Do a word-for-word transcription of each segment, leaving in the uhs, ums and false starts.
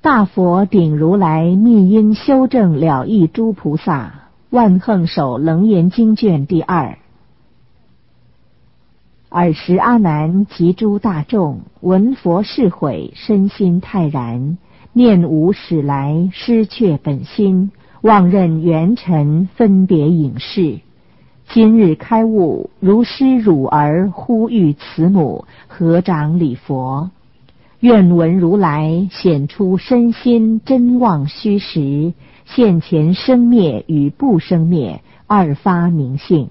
大佛顶如来密因修正了义诸菩萨，万横首楞严经卷第二。尔时阿难及诸大众闻佛示悔，身心泰然，念无始来，失却本心，妄认缘尘，分别影视。今日开悟，如师汝儿呼吁慈母，合掌礼佛，愿闻如来显出身心真妄虚实，现前生灭与不生灭二发明性。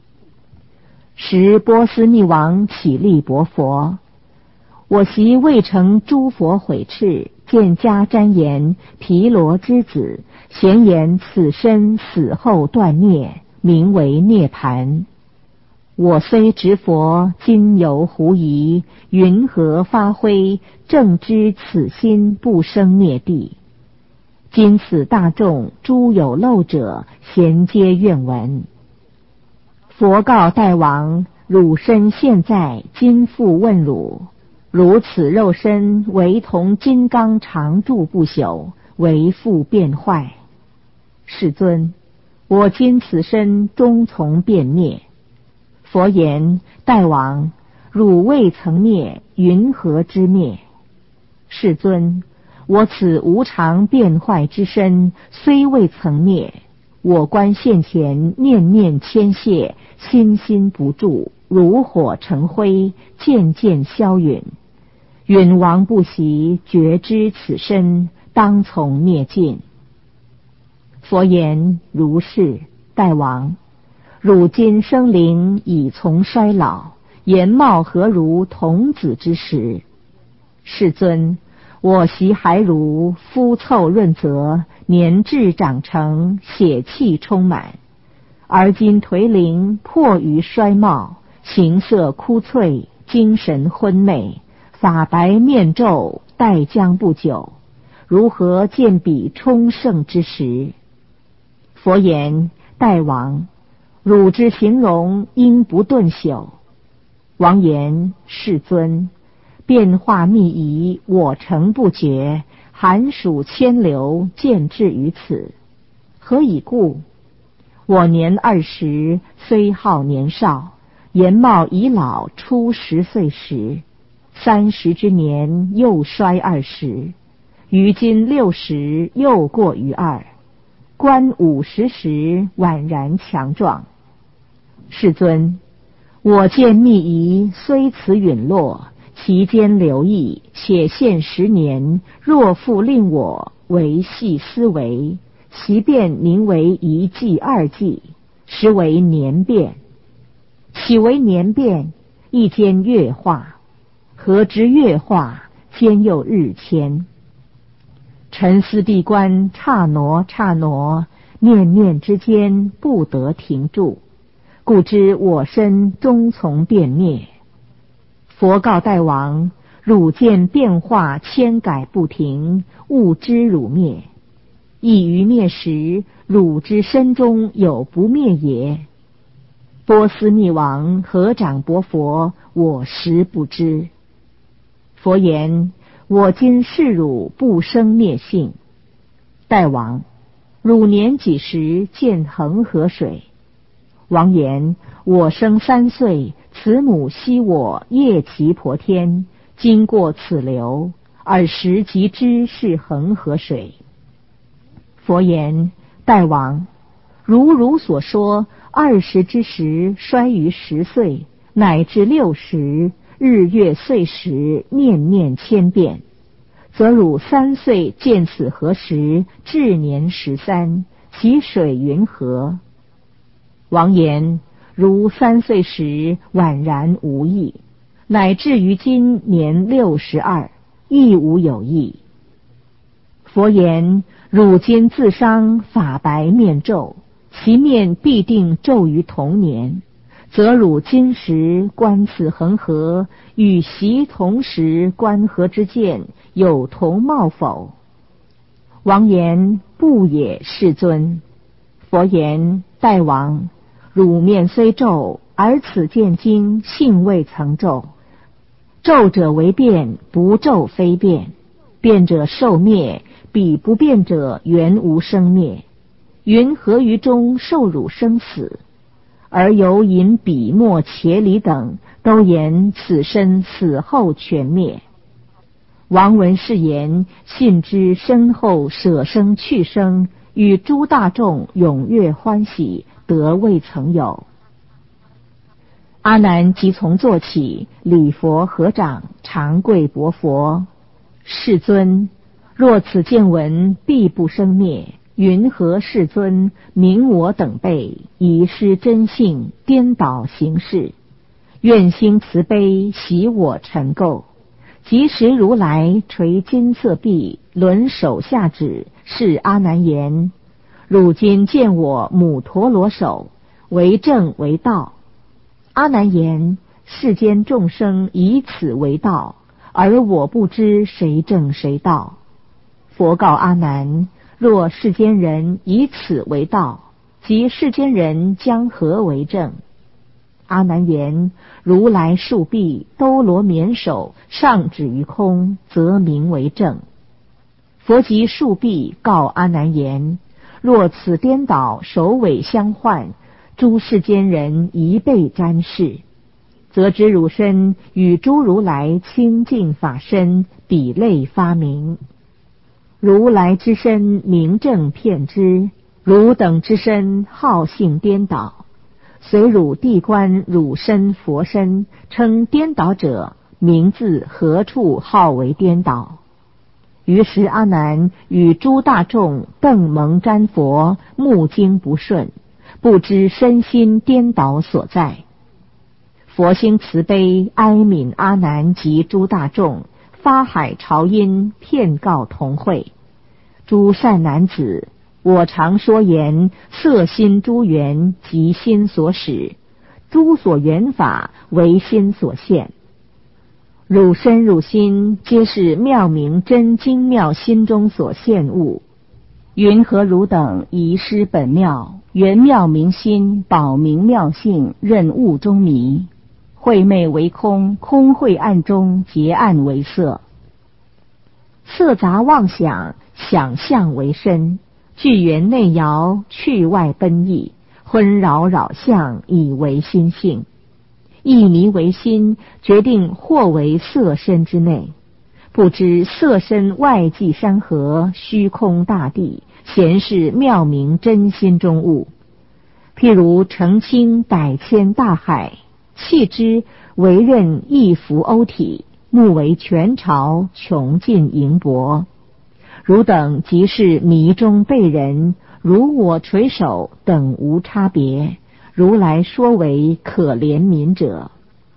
时波斯匿王起立薄佛：我昔未成诸佛毁斥，见家瞻言毗罗之子，咸言此身死后断灭，名为涅盘。我虽执佛，今犹狐疑，云何发挥，正知此心不生灭地。今此大众诸有漏者，咸皆愿闻。佛告大王：汝身现在，今复问汝，如此肉身为同金刚常住不朽，为复变坏。世尊，我今此身终从变灭。佛言：大王，汝未曾灭，云何之灭？世尊，我此无常变坏之身虽未曾灭，我观现前念念牵卸，心心不住，如火成灰，渐渐消陨。允王不习，觉知此身当从灭尽。佛言：如是，大王，汝今生灵已从衰老，颜貌何如童子之时？世尊，我昔还如，肤凑润泽，年至长成，血气充满，而今颓零，迫于衰貌，形色枯悴，精神昏昧，发白面皱，待将不久，如何见彼充盛之时？佛言：大王，汝之形容应不顿朽。王言：世尊，变化密仪，我诚不觉，寒暑迁流，见至于此。何以故？我年二十，虽好年少，颜貌已老，初十岁时，三十之年又衰二十，于今六十又过于二，观五十时宛然强壮。世尊，我见密仪虽此陨落，其间留意，且现十年，若复令我维系思维，其变名为一季二季，实为年变。岂为年变？一间月化，何知月化，兼又日迁。沉思闭关，刹挪刹挪，念念之间，不得停住，故知我身终从变灭。佛告大王：汝见变化千改不停，勿知汝灭。亦于灭时，汝之身中有不灭也？波斯匿王合掌薄佛：我实不知。佛言：我今示汝不生灭性。大王，汝年几时见恒河水？王言：我生三岁，慈母昔我夜骑婆天，经过此流，尔时即知是恒河水。佛言：大王，如汝所说，二十之时衰于十岁，乃至六十，日月岁时念念千变，则汝三岁见此河时，至年十三，其水云何？王言：如三岁时宛然无异，乃至于今年六十二，亦无有异。佛言：汝今自伤，发白面皱，其面必定皱于同年，则汝今时观此恒河，与昔同时观河之见有同貌否？王言：不也，世尊。佛言：大王，汝面虽皱，而此见经性未曾皱，皱者为变，不皱非变。 变者寿灭，彼不变者原无生灭。云何于中受辱生死？而由引彼末伽离等都言此身死后全灭。王闻是言，信之身后舍生去生，与诸大众踊跃欢喜，得未曾有。阿难即从坐起，礼佛合掌，长跪薄佛：世尊，若此见闻必不生灭，云何世尊名我等辈遗失真性，颠倒行事？愿兴慈悲，洗我尘垢。即时如来垂金色臂，轮手下指，示阿难言：汝今见我母陀罗手，为正为道。阿难言：世间众生以此为道，而我不知谁正谁道。佛告阿难：若世间人以此为道，即世间人将何为正？阿难言：如来竖臂，兜罗绵手，上指于空，则名为正。佛即竖臂告阿难言：若此颠倒，首尾相换，诸世间人一被瞻视，则知汝身与诸如来清净法身比类发明。如来之身明正遍知，汝等之身好性颠倒。随汝谛观汝身佛身，称颠倒者，名自何处号为颠倒？于是阿难与诸大众瞪蒙瞻佛，目睛不顺，不知身心颠倒所在。佛兴慈悲，哀悯阿难及诸大众，发海潮音，遍告同会：诸善男子，我常说言，色心诸缘即心所使，诸所缘法为心所现。汝身汝心，皆是妙明真精妙心中所现物。云何汝等遗失本妙，圆妙明心，保明妙性，任物中迷？晦昧为空，空晦暗中，结暗为色。色杂妄想，想象为身，聚缘内摇，去外奔逸，昏扰扰相，以为心性。一迷为心，决定或为色身之内，不知色身外际山河，虚空大地，咸是妙明真心中物。譬如澄清百千大海，弃之为任一浮欧体，目为全潮，穷尽盈薄。汝等即是迷中被人，如我垂手，等无差别。如来说为可怜悯者。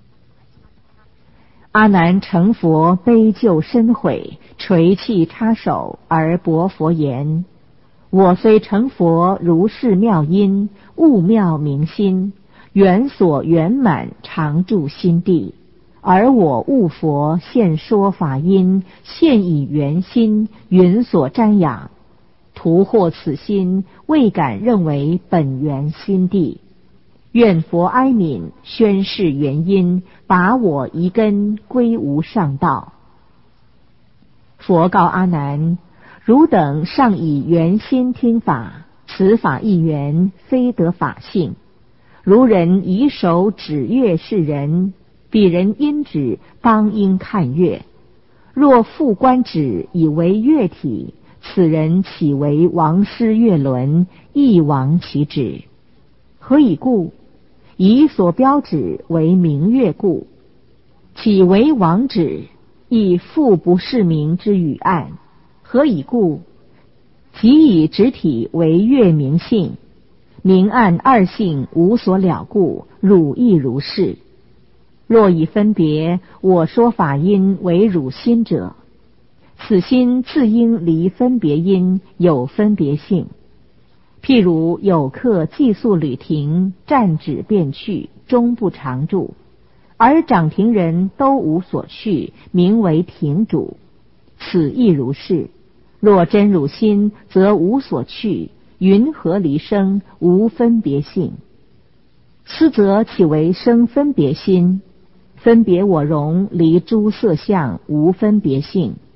阿难成佛，悲救深悔，垂泣插手，而薄佛言：我虽成佛，如是妙因，悟妙明心，缘所圆满，常住心地。而我悟佛，现说法因，现以圆心，云所瞻仰。徒获此心，未敢认为本源心地。愿佛哀悯，宣示原因，把我遗根归无上道。佛告阿难：汝等尚以圆心听法，此法一缘，非得法性。如人以手指月是人，彼人因指当应看月。若复观指以为月体，此人岂为王师月轮，亦亡其指。何以故？以所标指为明月故。岂为王指？亦复不是明之语暗。何以故？即以指体为月明性，明暗二性无所了故，汝亦如是。若以分别，我说法因为汝心者，此心自应离分别因，有分别性。譬如有客寄宿旅亭，站止便去，终不常住，而掌亭人都无所去，名为亭主。此亦如是。若真汝心，则无所去，云何离生，无分别性？斯则岂为生分别心？分别我容，离诸色相，无分别性。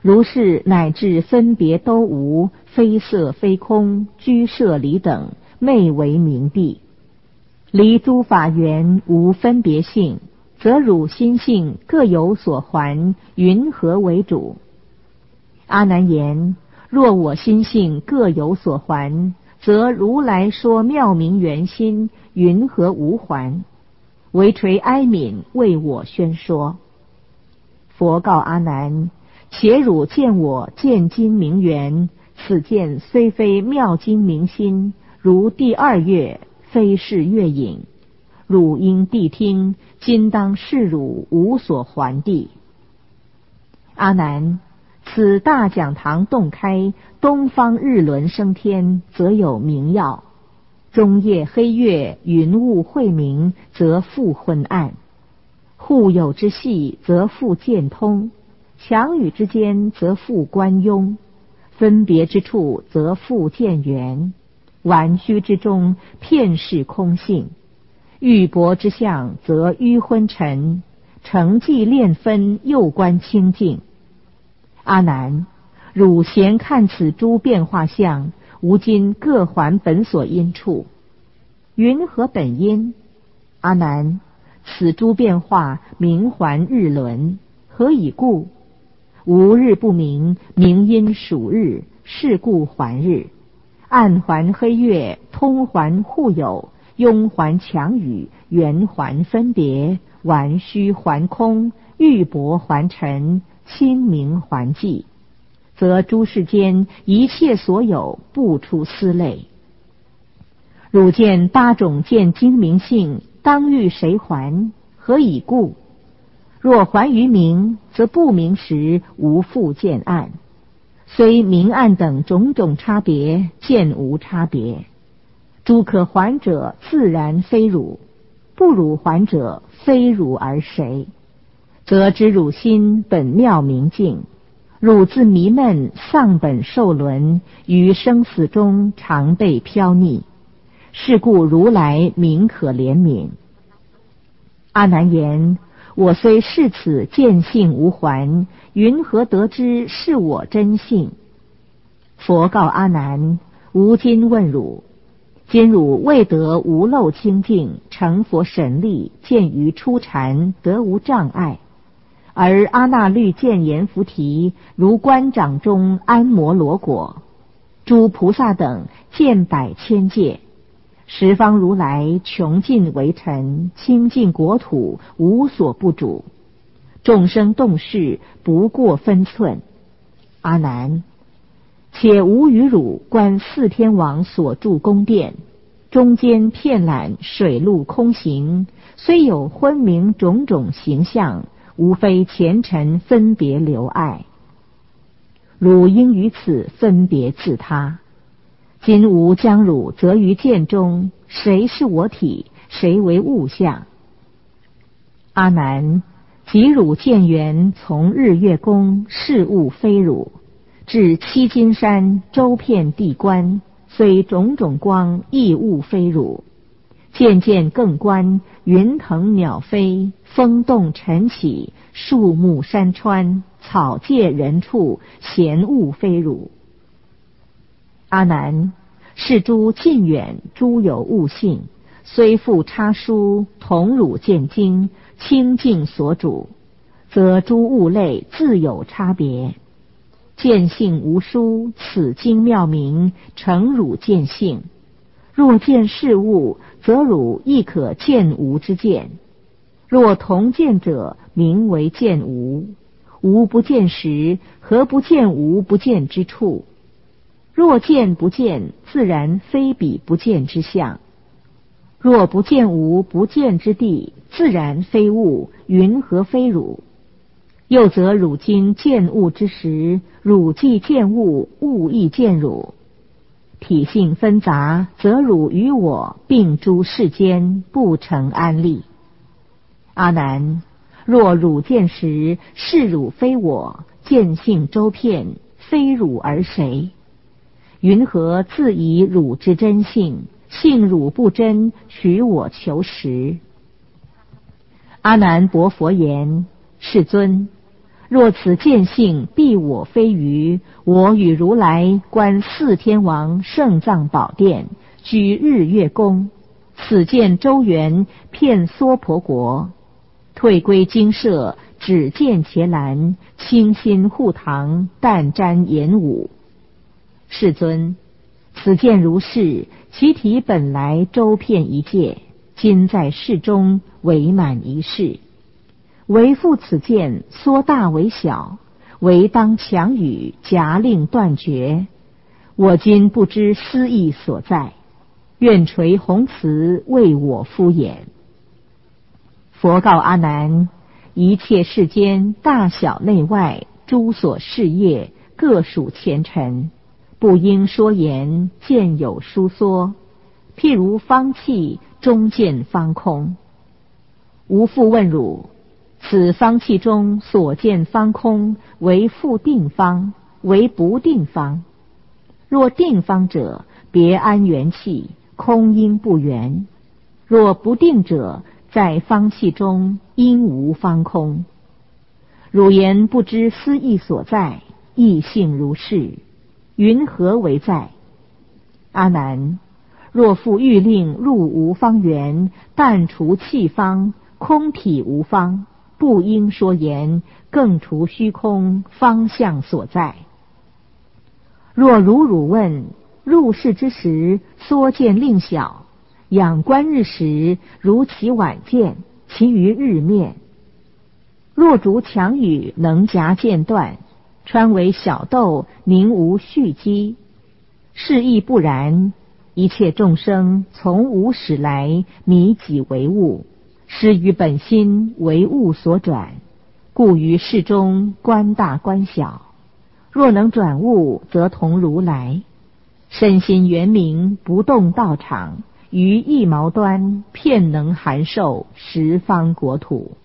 如是乃至分别都无，非色非空，居舍离等，昧为明蔽。离诸法缘无分别性，则汝心性各有所还，云何为主？阿难言：若我心性各有所还，则如来说妙明圆心，云何无还？唯垂哀悯为我宣说。佛告阿难：且汝见我见金明圆，此见虽非妙金明心，如第二月，非是月影。汝应谛听，今当示汝无所还地。阿难，此大讲堂洞开，东方日轮升天，则有明耀；中夜黑月，云雾晦明，则复昏暗。互有之隙，则复见通；强语之间，则复观庸；分别之处，则复见圆；玩虚之中，片是空性；玉帛之相，则迂昏沉；成寂炼分，又观清净。阿难，汝闲看此诸变化相，吾今各还本所因处。云何本因？阿难，此诸变化名还日轮，何以故？无日不明，明因属日，是故还日。暗还黑月，通还互有，庸还强语，圆还分别，玩虚还空，玉帛还尘，清明还寂，则诸世间一切所有，不出思类。汝见八种见精明性，当欲谁还？何以故？若还于明，则不明时无复见暗，虽明暗等种种差别，见无差别。诸可还者，自然非汝；不汝还者，非汝而谁？则知汝心本妙明净，汝自迷闷，丧本受轮，于生死中常被飘溺。是故如来名可怜悯。阿难言：我虽是此见性无还，云何得知是我真性？佛告阿难：吾今问汝，今汝未得无漏清净，成佛神力，见于初禅，得无障碍。而阿那律见阎浮提，如观掌中安摩罗果，诸菩萨等见百千界，十方如来穷尽为尘，清净国土，无所不主，众生动事，不过分寸。阿难，且吾与汝观四天王所住宫殿，中间遍览水陆空行，虽有昏明种种形象，无非前尘分别留爱。汝应于此分别自他。今吾将汝择于见中，谁是我体？谁为物象？阿难，即汝见缘从日月宫，事物非汝；至七金山，周遍地观，虽种种光，亦物非汝。渐渐更观，云腾鸟飞，风动尘起，树木山川，草芥人畜，闲物非汝。阿难，是诸近远，诸有物性，虽复差殊，同汝见经，清净所主，则诸物类自有差别。见性无殊，此经妙明，诚汝见性。若见事物，则汝亦可见无之见；若同见者，名为见无。无不见时，何不见无不见之处？若见不见，自然非彼不见之相；若不见无不见之地，自然非物，云何非汝？又则汝今见物之时，汝既见物，物亦见汝。体性纷杂，则汝与我并诸世间，不成安立。阿难，若汝见时，是汝非我，见性周遍，非汝而谁？云何自以汝之真性，性汝不真，取我求实？阿难薄佛言：世尊， 若此见性必我非余，我与如来观四天王圣藏宝殿，居日月宫，此见周圆遍娑婆国，退归精舍，只见伽蓝，清心护堂，但瞻演武。世尊，此见如是，其体本来周遍一界，今在世中为满一世。为复此见缩大为小，为当强语，夹令断绝。我今不知思义所在，愿垂弘慈为我敷衍。佛告阿难：一切世间大小内外诸所事业，各属前尘，不应说言，见有疏缩。譬如方器，中见方空。吾复问汝：此方器中所见方空，为复定方，为不定方？若定方者，别安元气，空因不圆；若不定者，在方器中因无方空。汝言不知思义所在，义性如是，云何为在？阿难，若复欲令入无方圆，但除气方，空体无方，不应说言，更除虚空方向所在。若如汝问，入世之时，缩见令小，仰观日时，如其晚见，其于日面。若逐强语，能夹间断，穿为小豆，宁无蓄积？是亦不然。一切众生从无始来，迷己为物，失于本心，为物所转，故于世中观大观小。若能转悟，则同如来。身心圆明，不动道场，于一毛端，遍能含受十方国土。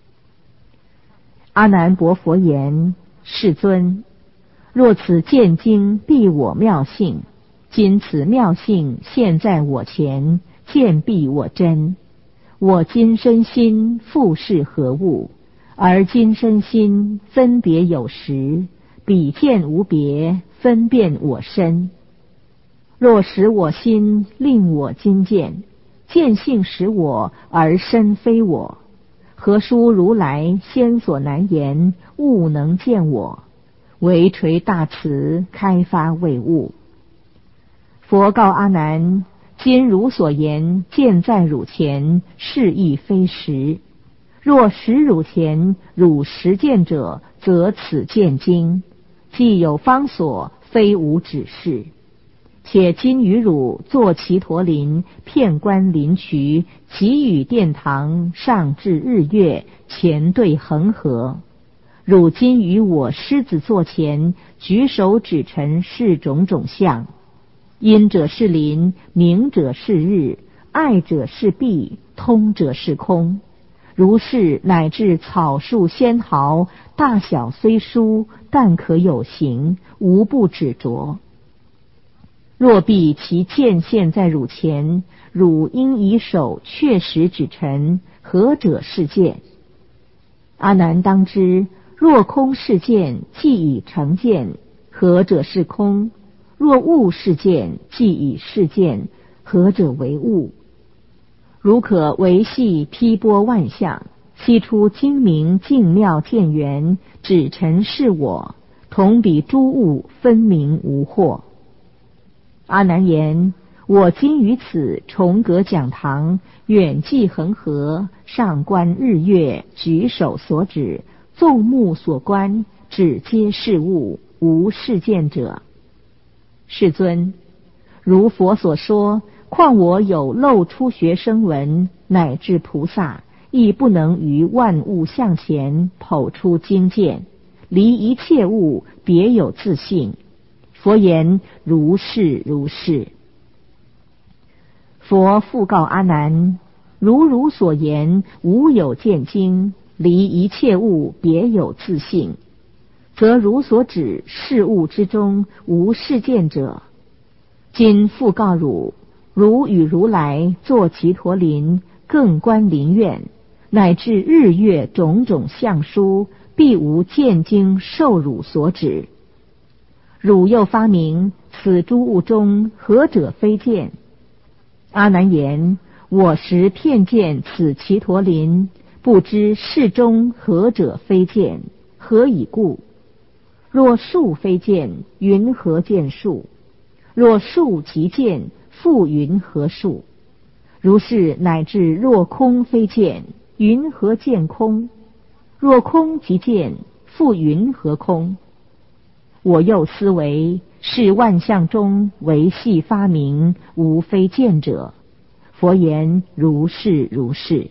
阿难薄佛言：世尊，若此见经必我妙性，今此妙性现在我前，见必我真。我今身心复是何物？而今身心分别有时，比见无别，分辨我身。若使我心令我今见，见性使我，而身非我，何殊如来先所难言，悟能见我，唯垂大慈，开发未悟。佛告阿难：今汝所言，见在汝前，是亦非实。若实汝前，汝实见者，则此见经既有方所，非无指示。且今于汝坐祇陀林，遍观林渠，给予殿堂，上至日月，前对恒河。汝今于我狮子座前，举手指陈是种种相。阴者是林，明者是日，爱者是弊，通者是空。如是乃至草树仙毫，大小虽殊，但可有形，无不指着。若必其见现在汝前，汝应以手确实指陈，何者是见？阿难当知，若空是见，即已成见，何者是空？若物是见，即已是见，何者为物？如可维系披波万象，悉出精明净妙见缘，指陈是我，同比诸物分明无惑。阿难言：我今于此重阁讲堂，远寄恒河，上观日月，举手所指，纵目所观，只皆是物，无是见者。世尊，如佛所说，况我有漏出学声闻，乃至菩萨，亦不能于万物向前剖出经见，离一切物，别有自性。佛言：如是如是。佛复告阿难：如汝所言，无有见经，离一切物，别有自性，则汝所指事物之中无是见者。今复告汝，汝与如来坐祇陀林，更观林苑，乃至日月种种相殊， 必无见经受辱所指。汝又发明此诸物中何者非见？阿难言：我实片见此祇陀林，不知世中何者非见？何以故？若数非见，云何见数？若数即见，复云何数？如是乃至若空非见，云何见空？若空即见，复云何空？我又思维，是万象中唯系发明，无非见者。佛言：如是如是。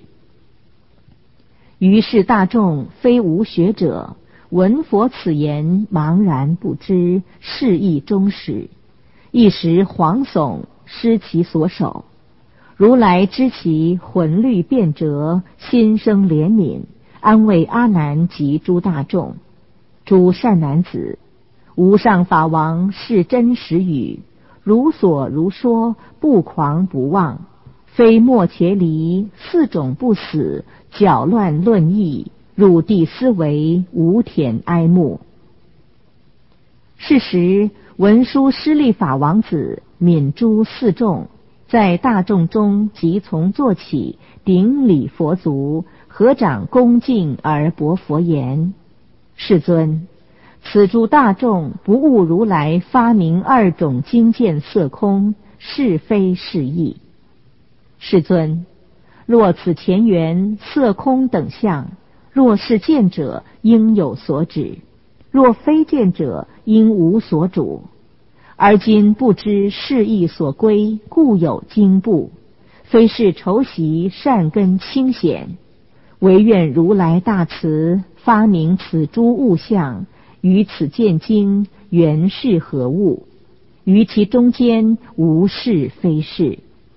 于是大众非无学者，闻佛此言，茫然不知，是义终始，一时惶悚，失其所守。如来知其魂律变折，心生怜悯，安慰阿难及诸大众：诸善男子，无上法王是真实语，如所如说，不狂不妄，非末伽离，四种不死，搅乱论议，入地思维，无忝哀慕。是时文殊师利法王子悯诸四众，在大众中即从坐起，顶礼佛足，合掌恭敬而薄佛言：世尊，此诸大众不悟如来发明二种经见色空，是非是义。世尊，若此前缘色空等相，若是见者，应有所指；若非见者，应无所主。而今不知是义所归，故有经部，非是仇习善根清显，唯愿如来大慈，发明此诸物象，于此见经原是何物？于其中间无是非是。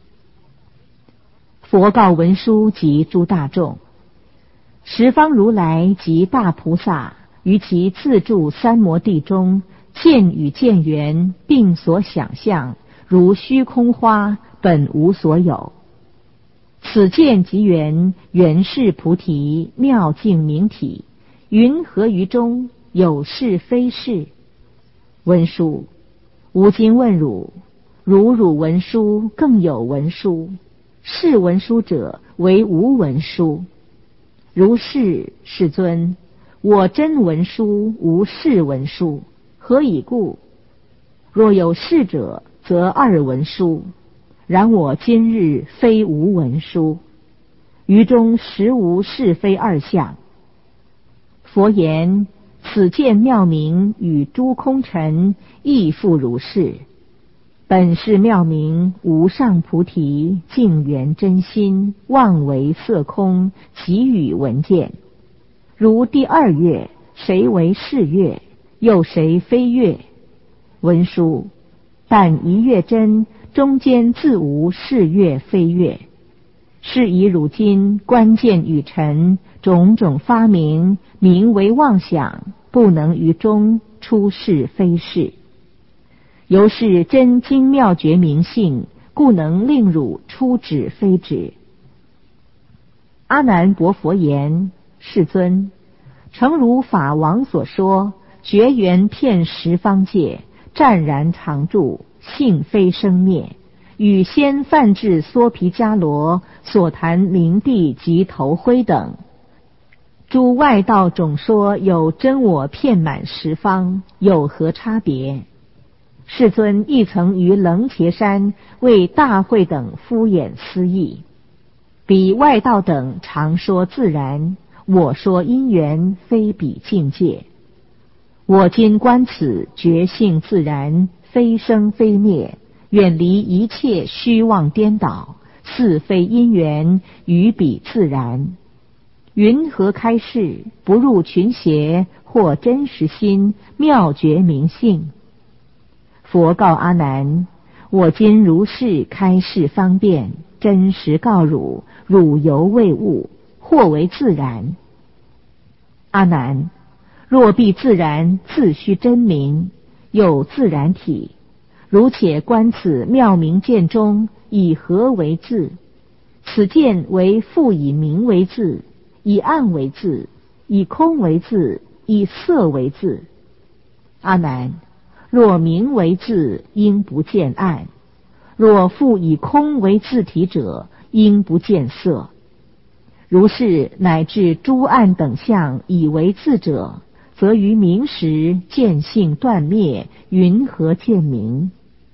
佛告文殊及诸大众：十方如来及大菩萨，于其自住三摩地中，见与见缘并所想象，如虚空花，本无所有。此见即缘，原是菩提妙净明体，云何于中有是非是？文殊，吾今问汝，如汝文殊，更有文殊，是文殊者为无文殊。如是，世尊，我真文殊，无是文殊。何以故？若有是者，则二文殊，然我今日非无文殊，于中实无是非二相。佛言：此见妙明与诸空尘亦复如是，本是妙明无上菩提净圆真心，妄为色空，其语闻见。如第二月，谁为是月？又谁非月？文殊，但一月真，中间自无是月非月。是以汝今观见与尘种种发明，名为妄想，不能于中出是非是。由是真经妙觉明性，故能令汝出指非指。阿难薄佛言：世尊，诚如法王所说，觉缘遍十方界，湛然常住，性非生灭，与先梵志娑毗迦罗所谈明地及头灰等诸外道总说有真我遍满十方，有何差别？世尊亦曾于楞伽山为大会等敷衍思议。彼外道等常说自然，我说因缘，非彼境界。我今观此觉性自然，非生非灭，远离一切虚妄颠倒，似非因缘，于彼自然。云何开示？不入群邪，或真实心，妙觉明性。佛告阿难：我今如是开示方便，真实告汝，汝犹未悟，或为自然。阿难，若必自然，自须真名，有自然体。如且观此妙明见中，以何为字？此见为复以明为字，以暗为字， 以空为字，以色为字。阿难，若名为字，应不见暗；若复以空为字体者，应不见色。如是乃至诸暗等相以为字者，则于明时见性断灭，云何见明？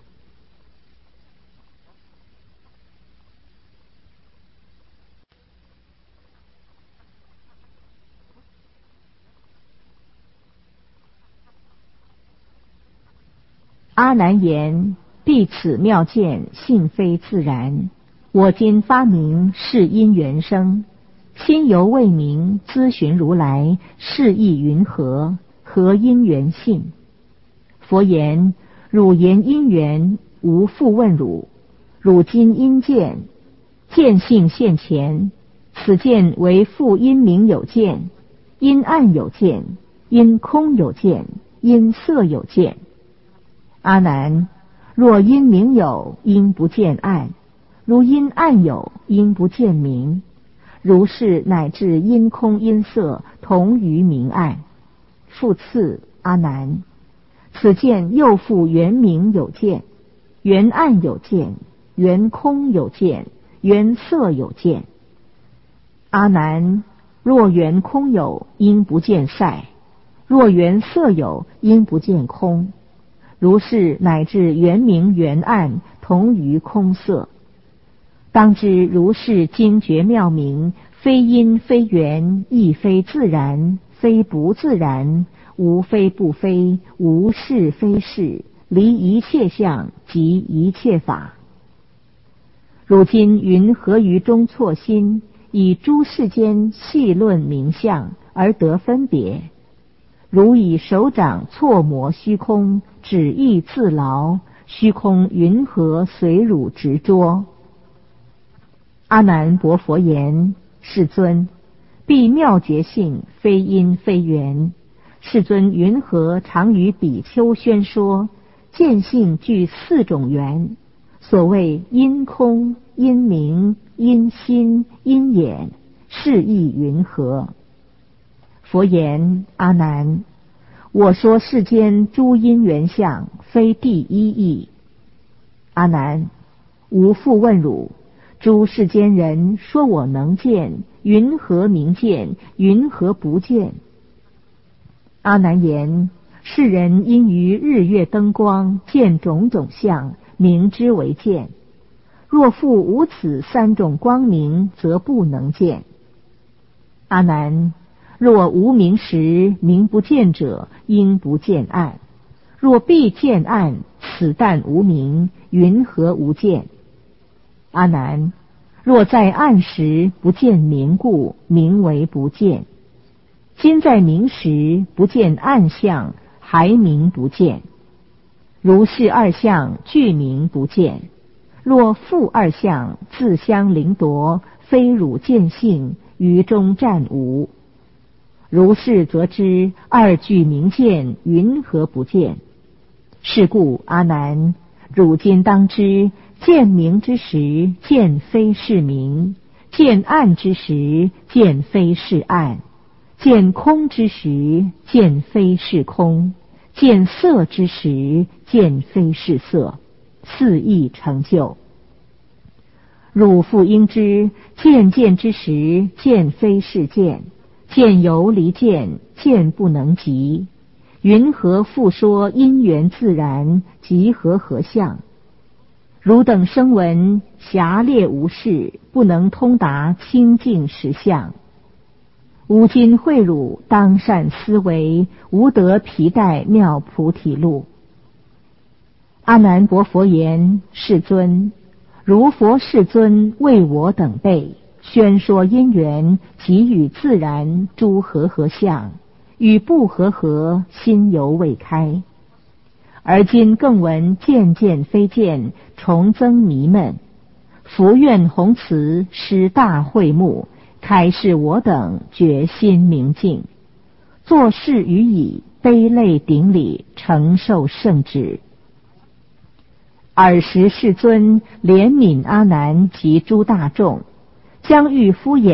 阿难言：弟此妙见，性非自然。我今发明是因缘生，心犹未明，咨询如来，是意云何？何因缘性？佛言：汝言因缘，吾复问汝：汝今因见，见性现前，此见为复因明有见，因暗有见，因空有见，因色有见。阿难，若因明有，应不见暗；如因暗有，应不见明。如是乃至因空因色，同于明暗。复次，阿难，此见又复缘明有见，缘暗有见，缘空有见，缘色有见。阿难，若缘空有，应不见色；若缘色有，应不见空。如是乃至缘明缘暗，同于空色。当知如是精绝妙明，非因非缘，亦非自然，非不自然，无非不非，无是非是，离一切相，即一切法。如今云何于中错心，以诸世间细论名相，而得分别？如以手掌错磨虚空，指意自劳，虚空云何随汝执着？阿难薄佛言：世尊，必妙觉性，非因非缘。世尊云何常于比丘宣说，见性具四种缘？所谓因空、因明、因心、因眼，是意云何？佛言：阿难，我说世间诸因缘相，非第一义。阿难，吾复问汝：诸世间人说我能见，云何明见？云何不见？阿难言：世人因于日月灯光见种种相，明之为见；若复无此三种光明，则不能见。阿难，若无明时，明不见者，应不见暗；若必见暗，此但无明，云何无见？阿难，若在暗时不见明故，名为不见；今在明时不见暗相，还名不见。如是二相俱名不见。若复二相自相凌夺，非汝见性，于中暂无。如是则知二俱明见，云何不见？是故阿难，汝今当知，见明之时，见非是明；见暗之时，见非是暗；见空之时，见非是空；见色之时，见非是色，四义成就。汝复应知，见见之时，见非是见；见犹离见，见不能及。云何复说因缘自然，即合合相？汝等声闻狭劣无事，不能通达清净实相。吾今诲汝，当善思维，无得皮带妙菩提路。阿难薄佛言：世尊，如佛世尊为我等辈宣说因缘，即与自然诸和合相，与不和合，心犹未开。而今更闻见见非见，重增迷闷。福愿弘慈施大慧目，开示我等决心明净，作事予以悲泪顶礼，承受圣旨。尔时世尊怜悯阿难及诸大众，将欲敷衍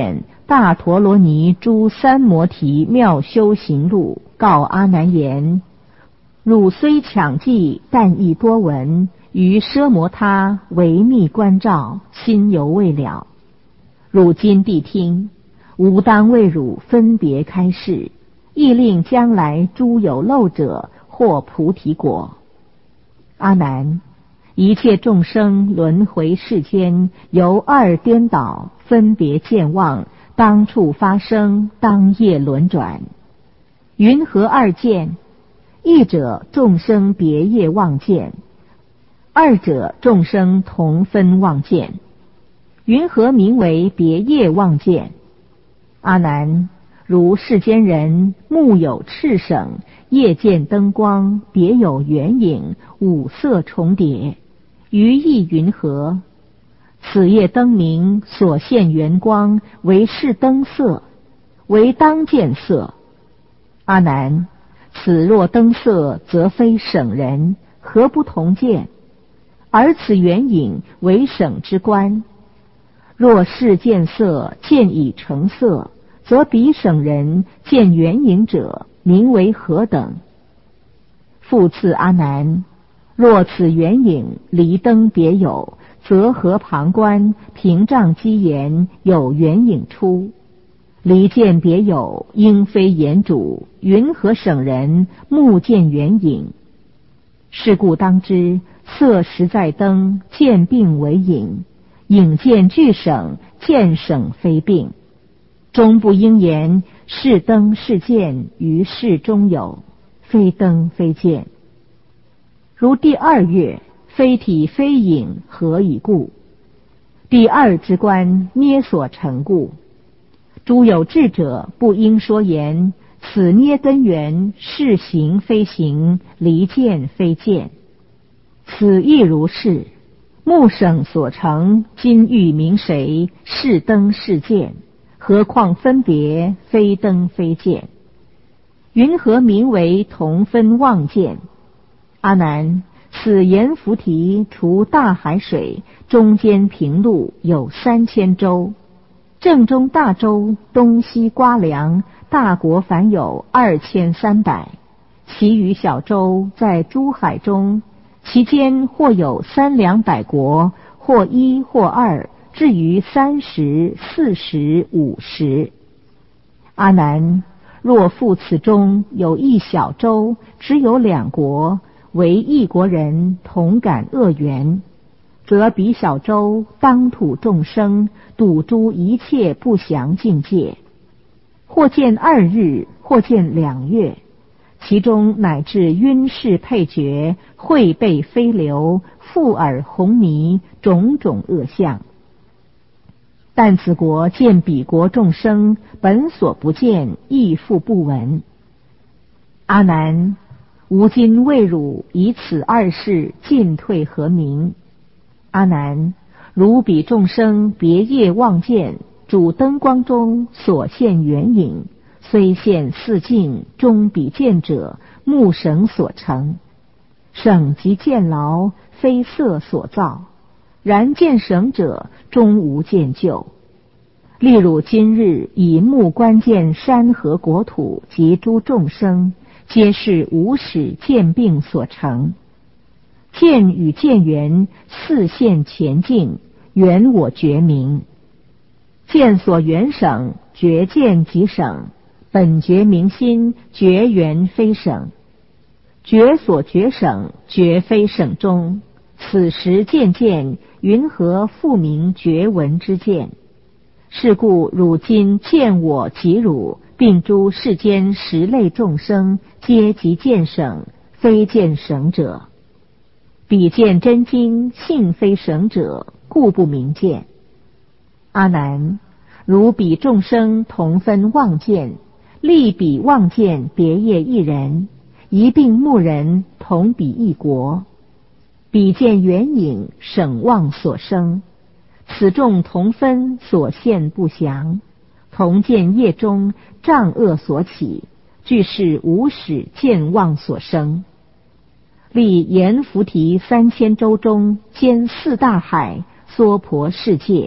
大陀罗尼诸三摩提妙修行录告阿难言：汝虽强记，但亦多闻，于奢摩他唯密观照，心犹未了。汝今谛听，吾当为汝分别开示，亦令将来诸有漏者获菩提果。阿难，一切众生轮回世间，由二颠倒，分别见妄，当处发生，当业轮转。云何二见？一者众生别业妄见，二者众生同分妄见。云何名为别业妄见？阿难，如世间人目有赤省，夜见灯光，别有圆影，五色重叠，于意云何？此夜灯明所现圆光，为是灯色，为当见色。阿难，此若灯色，则非省人，何不同见？而此圆影为省之观。若是见色，见已成色，则彼省人见圆影者，名为何等？复次阿难，若此圆影离灯别有，则何旁观屏障机言有圆影出？离见别有，应非言主，云何省人目见圆影？是故当知，色实在灯，见病为影，影见俱省，见省非病。终不应言是灯是见，于是中有，非灯非见。如第二月，非体非影，何以故？第二之观，捏所成故。诸有智者不应说言，此捏根源，是行非行，离见非见。此亦如是。目省所成，今欲明谁？是灯是见，何况分别，非灯非见。云何名为同分妄见？阿难，此阎浮提除大海水，中间平陆有三千洲，正中大洲东西瓜梁，大国凡有二千三百，其余小洲在诸海中，其间或有三两百国，或一或二，至于三十、四十、五十。阿难，若复此中有一小洲，只有两国，为一国人同感恶缘，则彼小洲当土众生，睹诸一切不详境界，或见二日，或见两月，其中乃至晕视配角，会背飞流，覆耳红泥，种种恶相。但此国见彼国众生，本所不见，亦复不闻。阿难，吾今为汝以此二事进退何明？阿难，如彼众生别业妄见，主灯光中所现圆影，虽现四境，终彼见者，目省所成。省即见劳，非色所造，然见省者，终无见就。例如今日以目观见山河国土及诸众生，皆是无始见病所成。见与见缘，四现前境，缘我觉明。见所缘省，觉见即省，本觉明心，觉缘非省。觉所觉省，觉非省中。此时见见，云何复名觉闻之见？是故汝今见我及汝，并诸世间十类众生，皆即见省，非见省者。彼见真经，性非省者，故不明见。阿难，如彼众生同分妄见，立彼妄见别业一人，一并目人同彼一国，彼见圆影，省妄所生。此众同分所现不详，同见业中障恶所起，俱是无始见妄所生。历阎浮提三千洲中，兼四大海，娑婆世界，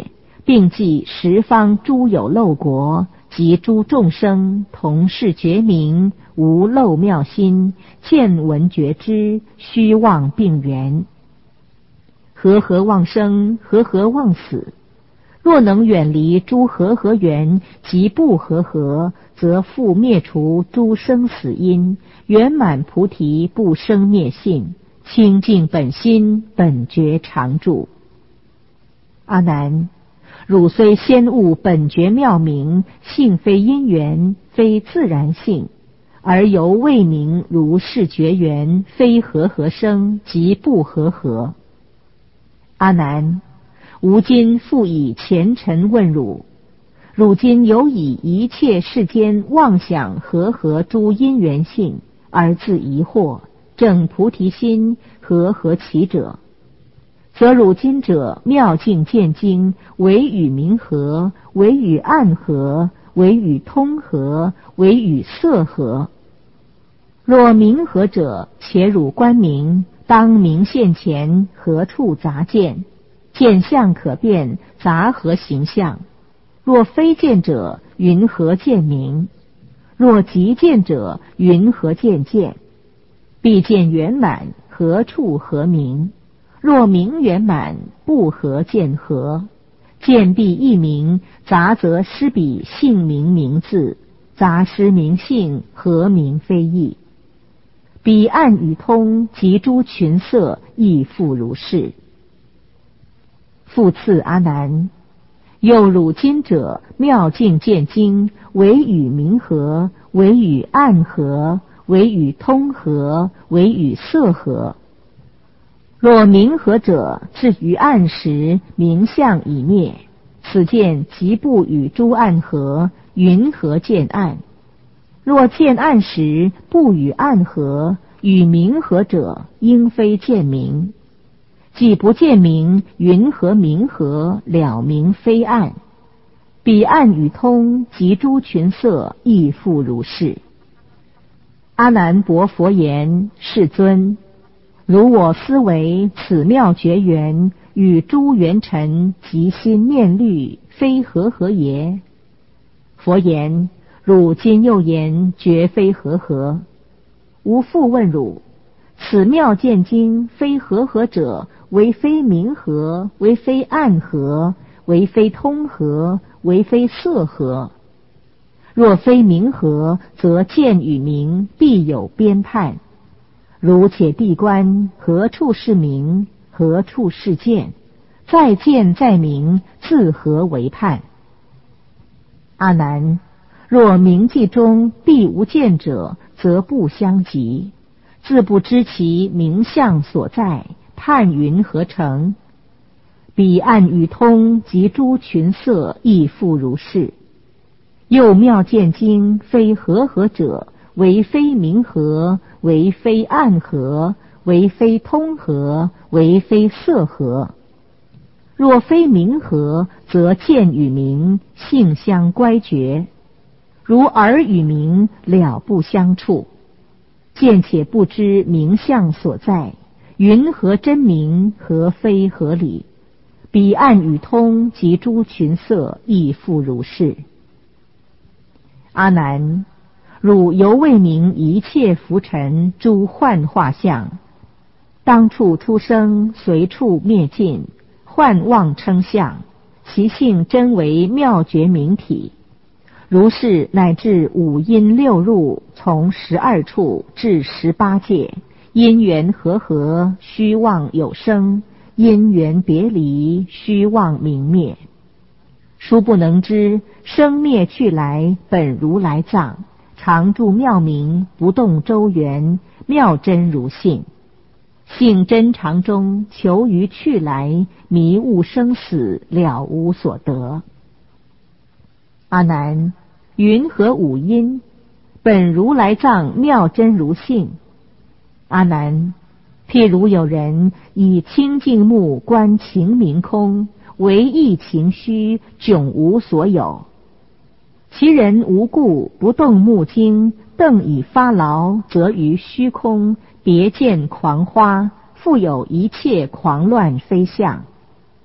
并记十方诸有漏国及诸众生同是觉明，无漏妙心，见闻觉知，虚妄并缘。和合妄生，和合妄死。若能远离诸和合缘及不和合，则复灭除诸生死因，圆满菩提不生灭性，清净本心，本觉常住。阿难，汝虽先悟本觉妙明，性非因缘，非自然性，而犹未明如是觉缘，非和合生，即不和合。阿难，吾今复以前尘问汝，汝今有以一切世间妄想和合诸因缘性，而自疑惑，正菩提心和合其者，则汝今者妙境见经，唯与明合，唯与暗合，唯与通合，唯与色合。若明合者，且汝观明，当明现前，何处杂见？见相可辨，杂合形象。若非见者，云何见明？若即见者，云何见见？必见圆满，何处合明？若明圆满，不合见合。见必异明，杂则失彼性明名字，杂失明性，合明非异。彼暗与通及诸群色亦复如是。复次阿难，又汝今者妙境见经，唯与明合，唯与暗合，唯与通合，唯与色合。若明合者，至于暗时，明相已灭，此见即不与诸暗合，云何见暗？若见暗时，不与暗合，与明合者，应非见明。既不见明，云何明合？了明非暗。彼暗与通及诸群色亦复如是。阿难薄佛言：世尊，如我思维此妙觉缘与诸缘尘及心念虑，非和合耶？佛言：汝今又言绝非和合。吾复问汝：此妙见经非和合者，为非明合，为非暗合，为非通合，为非色合。若非明合，则见与明必有边判。如且闭观，何处是明？何处是见？再见再明，自何为判？阿难，若明记中必无见者，则不相及，自不知其明相所在，判云何成？彼暗与通及诸群色亦复如是。又妙见经非和合者，为非明合，为非暗合，为非通合，为非色合。若非明合，则见与明性相乖绝，如耳与明了不相处。见且不知明相所在，云何真明？何非合理？彼暗与通及诸群色亦复如是。阿难，汝犹未明一切浮尘诸幻化相，当处出生，随处灭尽，幻妄称相，其性真为妙觉明体。如是乃至五阴六入，从十二处至十八界，因缘和合，虚妄有生；因缘别离，虚妄明灭。殊不能知生灭去来，本如来藏，常住妙明，不动周圆，妙真如性。性真常中，求于去来，迷悟生死，了无所得。阿难，云何五阴？本如来藏妙真如性。阿难，譬如有人以清净目观情明空，唯意情虚，迥无所有。其人无故不动目睛，瞪以发劳，则于虚空别见狂花，复有一切狂乱非相。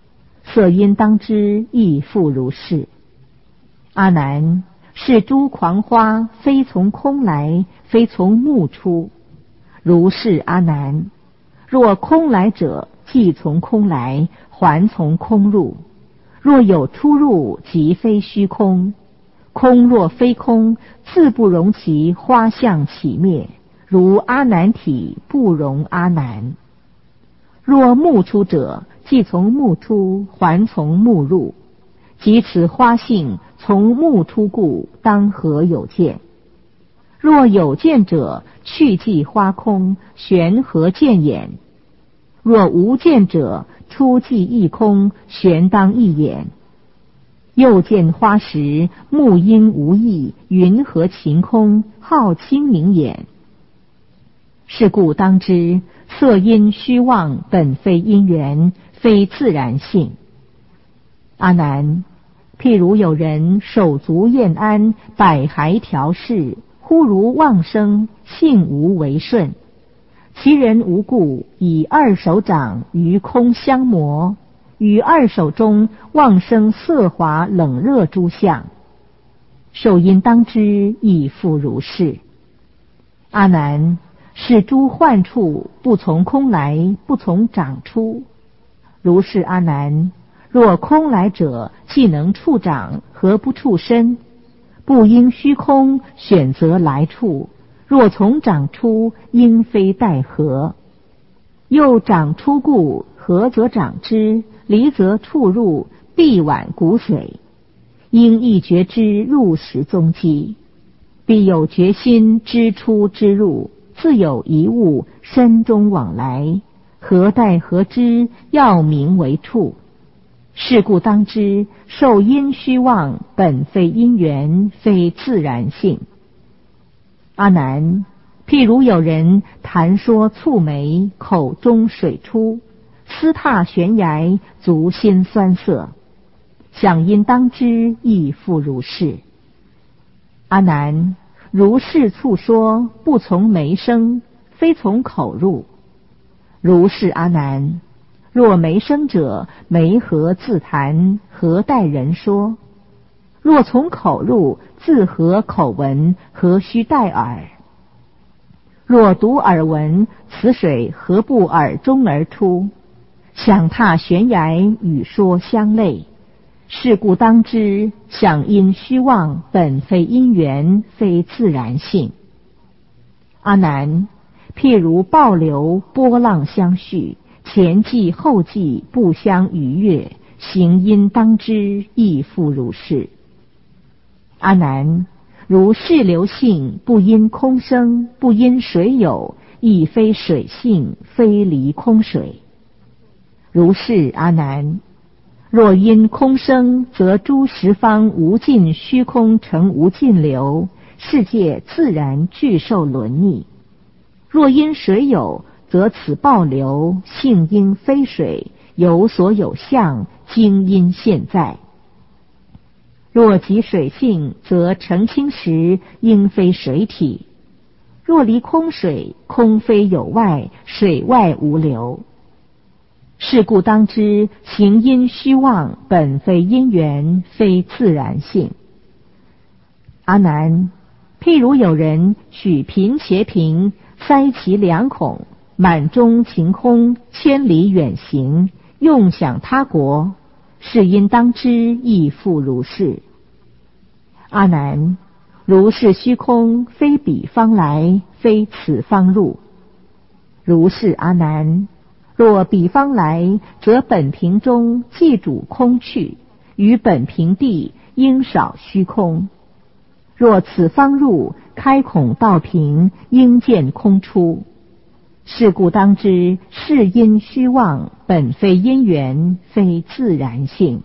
色因当知亦复如是。阿难，是诸狂花非从空来，非从目出。如是阿难，若空来者，即从空来，还从空入。若有出入，即非虚空。空若非空，自不容其花相起灭，如阿难体不容阿难。若目出者，即从目出，还从目入。即此花性从目出故，当何有见？若有见者，去即花空，玄何见眼？若无见者，出即一空，玄当一眼。又见花时，目因无异，云何晴空，好清明眼？是故当知，色因虚妄，本非因缘，非自然性。阿难，譬如有人手足厌安，百骸调饰，忽如妄生，性无为顺。其人无故，以二手掌于空相磨，于二手中妄生色华冷热诸相。受因当知亦复如是。阿难，是诸幻处不从空来，不从掌出。如是阿难，若空来者，既能触掌，何不触身？不应虚空，选择来处。若从掌出，应非待何？又掌出故，合则掌之，离则触入，必挽骨髓。应亦觉知入时踪迹，必有决心知出知入，自有一物，身中往来，何待何知？要名为处。是故当知，受因虚妄，本非因缘，非自然性。阿难，譬如有人谈说蹙眉，口中水出，思踏悬崖，足心酸涩。想因当知亦复如是。阿难，如是蹙说，不从眉生，非从口入。如是阿难，若眉生者，眉何自谈，何待人说？若从口入，自何口闻，何须待耳？若独耳闻，此水何不耳中而出？想踏悬崖，与说相类。是故当知，想因虚妄，本非因缘，非自然性。阿难，譬如暴流，波浪相续，前继后继，不相逾越，行因当知亦复如是。阿难，如是流性，不因空生，不因水有，亦非水性，非离空水。如是阿难，若因空生，则诸十方无尽虚空成无尽流，世界自然具受轮溺。若因水有，则此暴流性应非水，有所有相，经因现在。若即水性，则澄清时应非水体。若离空水，空非有外，水外无流。是故当知，行因虚妄，本非因缘，非自然性。阿难，譬如有人取贫且瓶，塞其两孔，满中晴空，千里远行，用想他国，是因当知亦复如是。阿难，如是虚空，非彼方来，非此方入。如是阿难，若彼方来，则本瓶中既主空去，于本瓶地应少虚空。若此方入，开孔道瓶，应见空出。是故当知，是因虚妄，本非因缘，非自然性。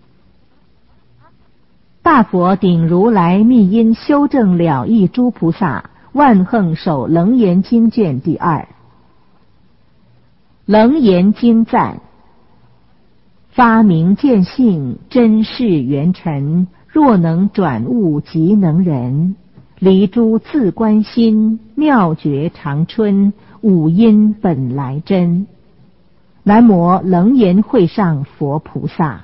大佛顶如来密因修正了义诸菩萨，万横首楞严经卷第二。楞严经赞：发明见性，真是圆尘。若能转悟即能人，离诸自观心，妙觉长春，五阴本来真。 南无楞严会上佛菩萨。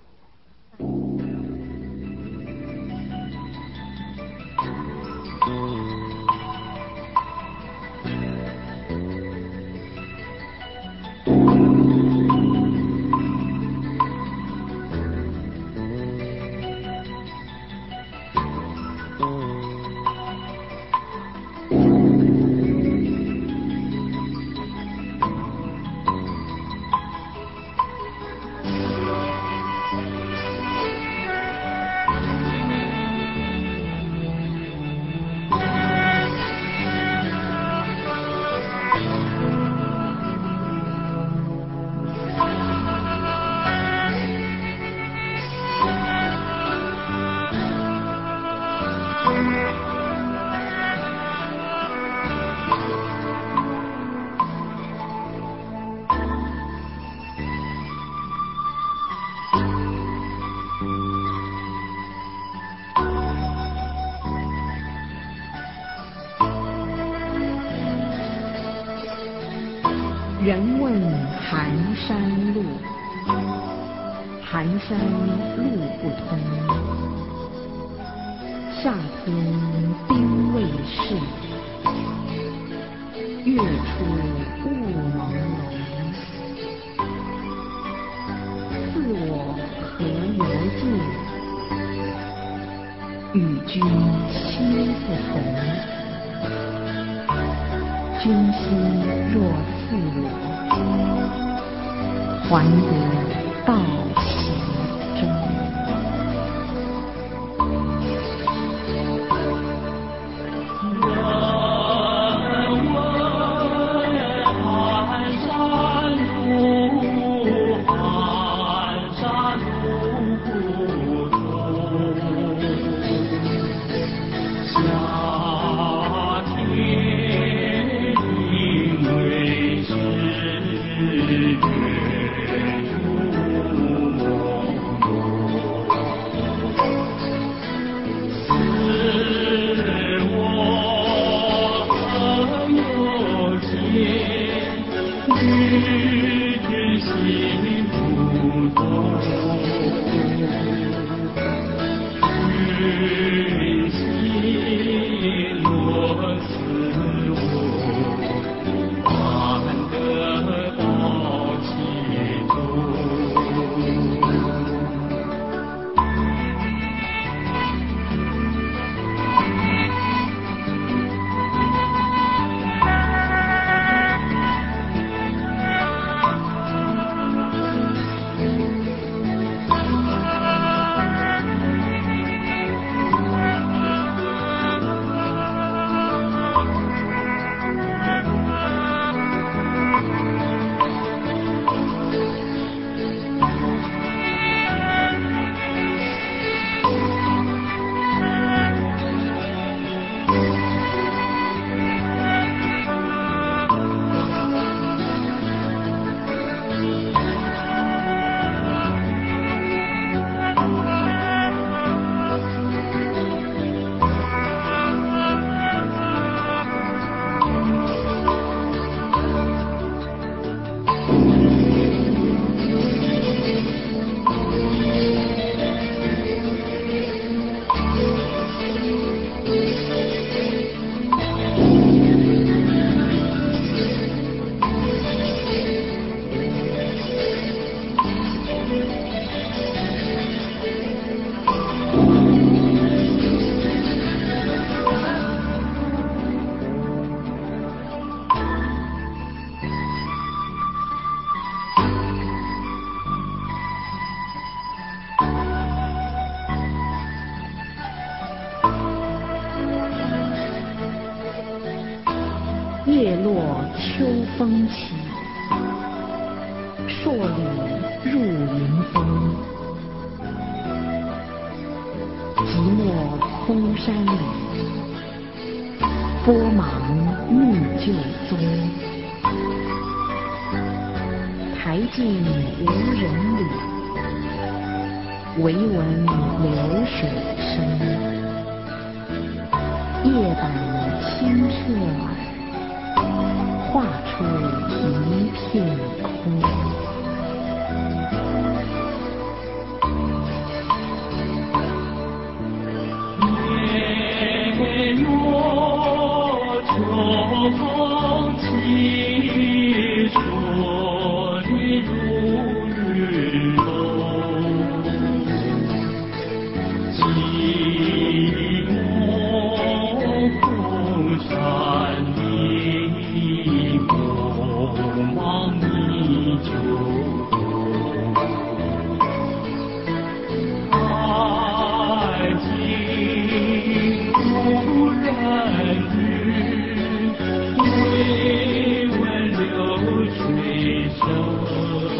人问寒山路，寒山路不通。夏天冰未逝，月出雾朦胧。似我何由尽，与君心不同。君心若似我，还得道其中。叶落秋风起，朔里入云峰。寂寞空山里，波芒觅旧踪。台径无人旅，惟闻流水声。夜板清澈耳，画出一片空。 若愁起，说你如日头，寂寞孤山里，梦望你就爱情不染日，微温流水声。